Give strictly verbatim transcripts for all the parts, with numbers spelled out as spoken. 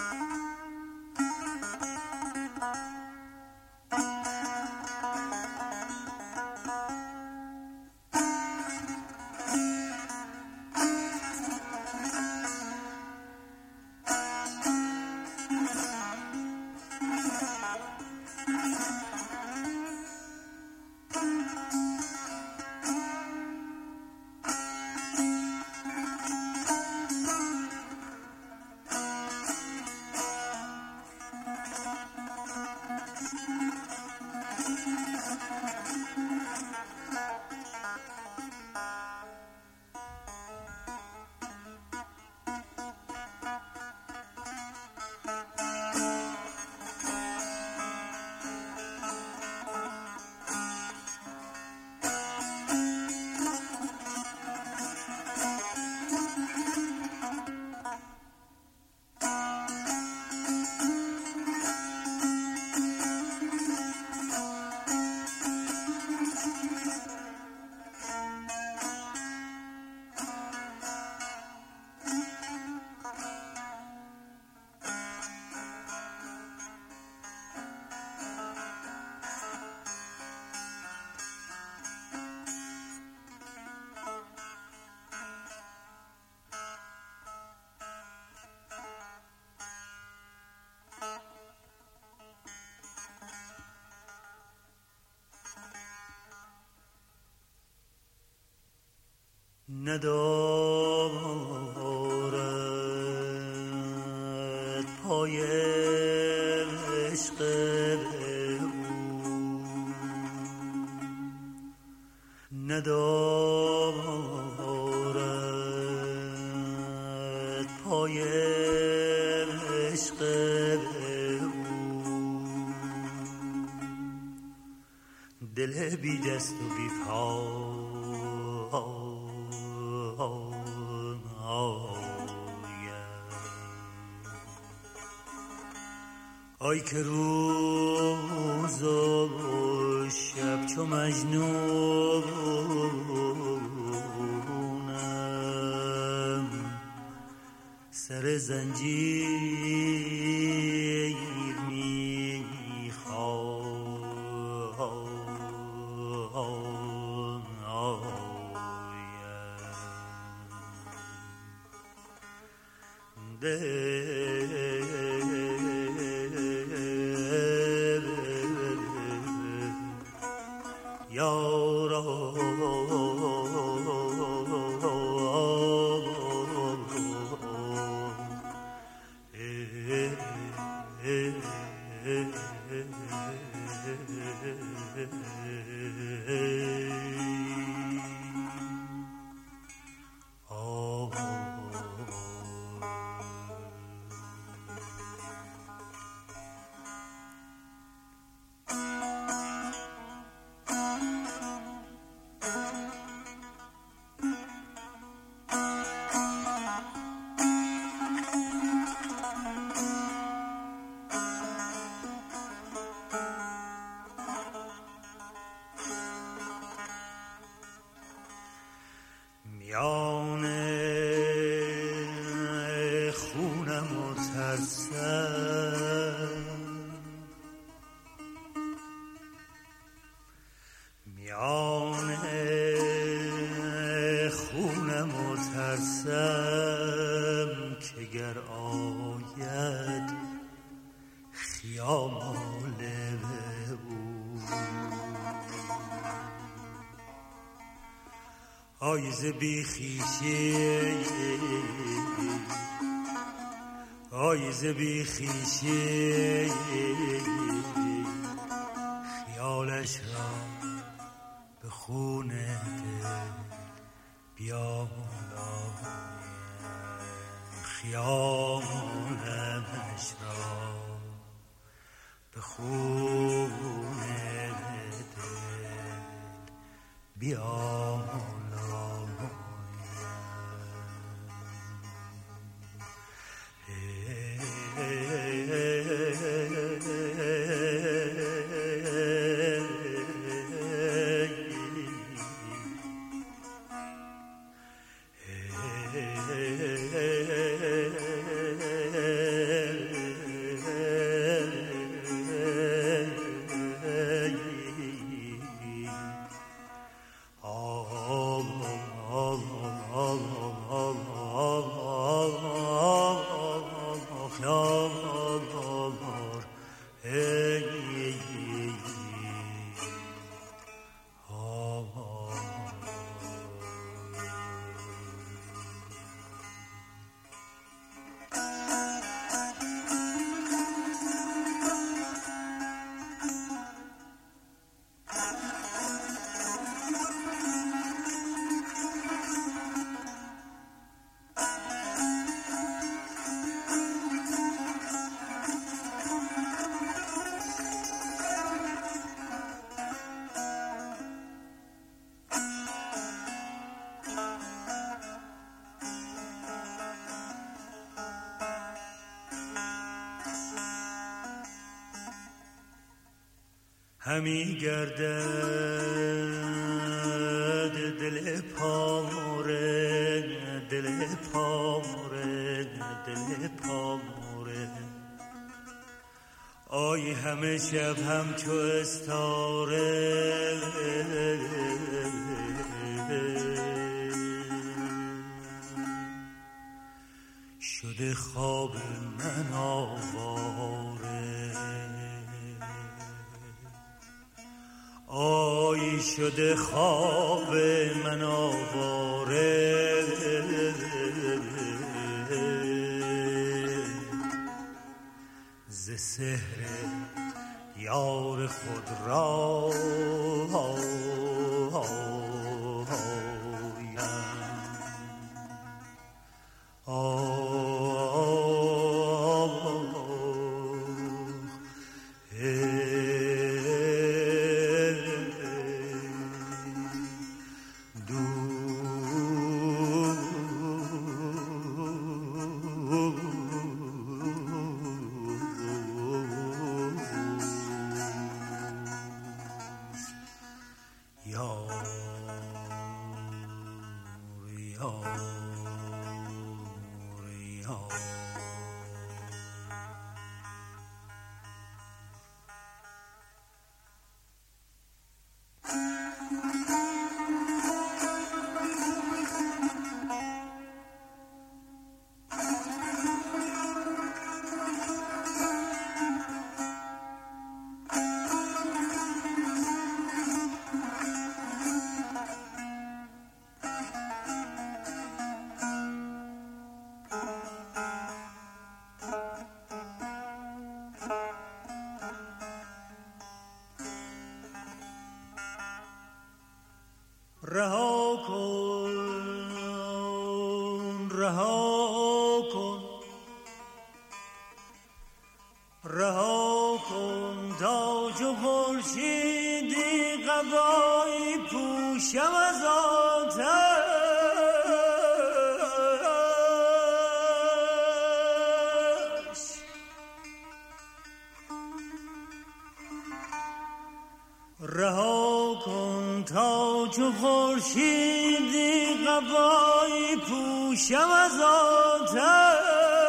ندارد پای عشق او، ندارد پای عشق او، دل بی دست و بی پا. آی که روز و شب چو مجنونم، سر زنجیر میخوام. یارا میان خونم و ترسم، میان خونم و ترسم که گر آید خیال او. آیز بی خیشه آیز بی خیشه خیالش را به خون دل بیامایم، خیالش را به خون دل بیامایم. آشکار ای همی گردد دل پاره دل پاره دل پاره آی همه شب هم چو استاره شده خواب من آواره آی شده خواب من آواره ز سحر یار خود را رها کن رها کن رها کن تا چو خورشیدی قبایی پوشم از آتش رها کن تا چو خورشیدی قبایی پوشم از آتش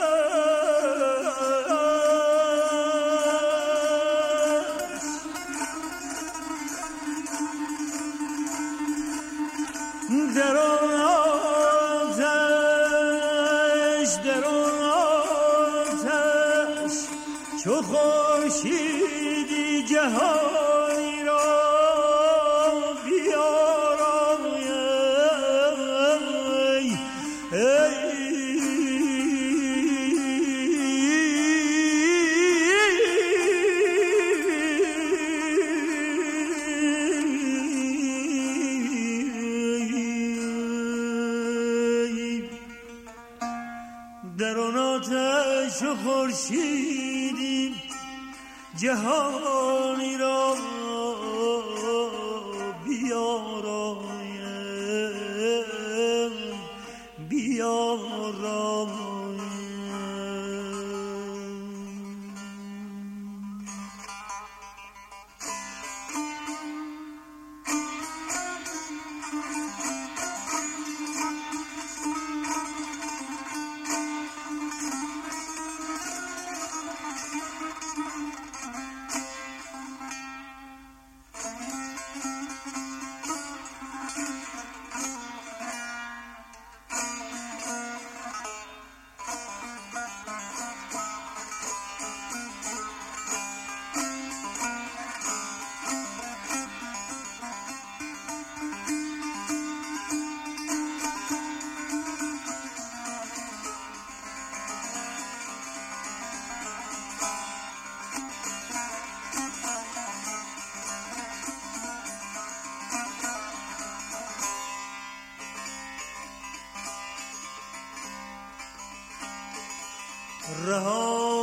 در آن آتش در آن آتش چو خورشیدی جهانی را خورشیدی جهانی را بیارایم بیارایم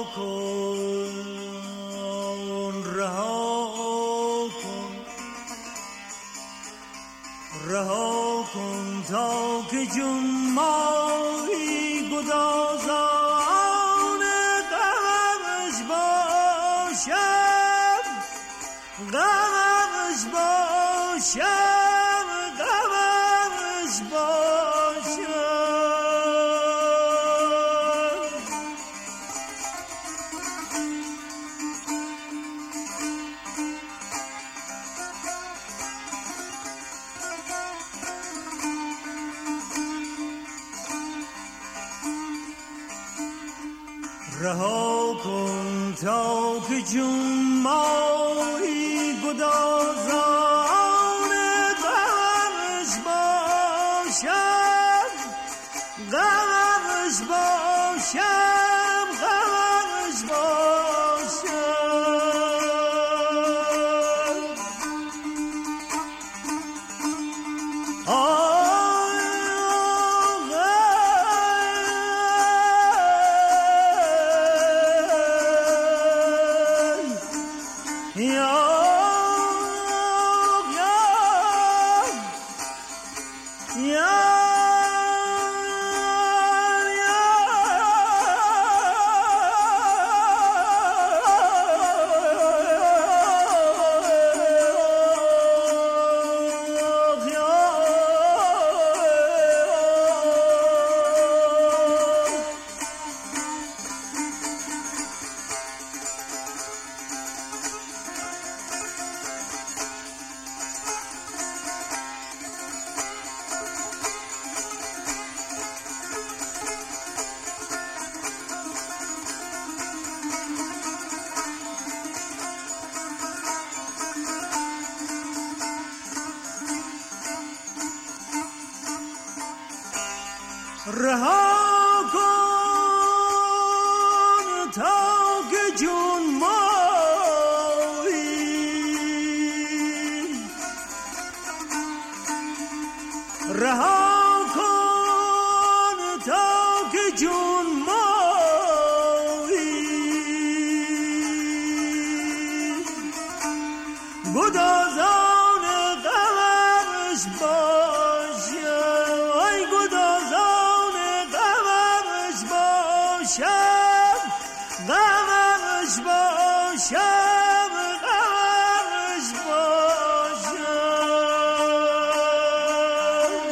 کن رها کن رها کن تا که جون مایی گدازان غمش باشم غمش باشم غمش باشم رها کن تا که جون مایی گدازان غمش باشم غمش باشم غمش باشم آه رها کن تا که جون مایی رها کن تا که جون مایی گدازان غمش باشم ای گدازان غمش باشم غمش باشم غمش باشم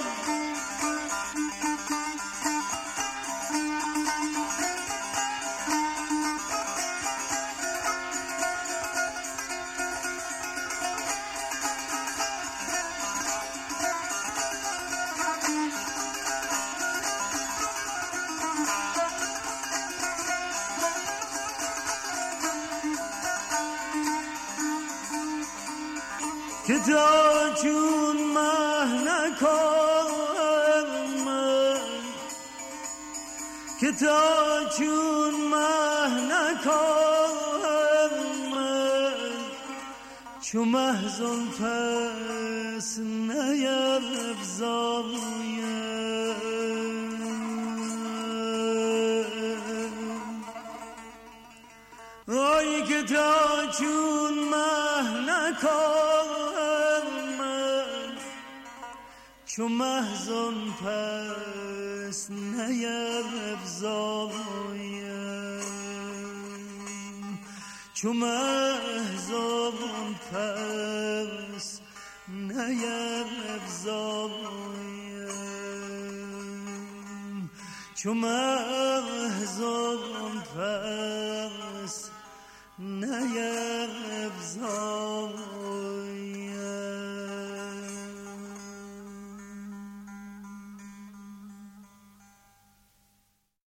که تا چون مه نکن من که تا چون مه نکن من چو محزن پس نیفزایم آی که تا چون مه نکن من چو محزن پس نیفزایم چو محزن پس نیفزایم چو محزن پس نیفزایم